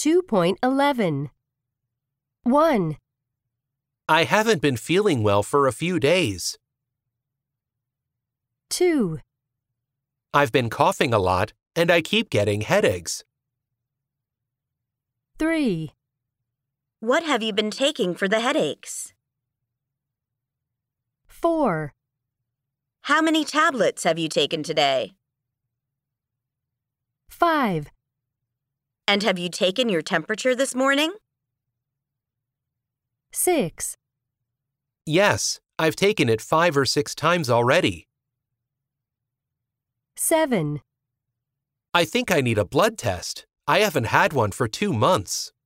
2.11. 1, I haven't been feeling well for a few days. 2, I've been coughing a lot, and I keep getting headaches. 3, What have you been taking for the headaches? 4, How many tablets have you taken today? 5, And have you taken your temperature this morning? 6, Yes, I've taken it 5 or 6 times already. 7, I think I need a blood test. I haven't had one for 2 months.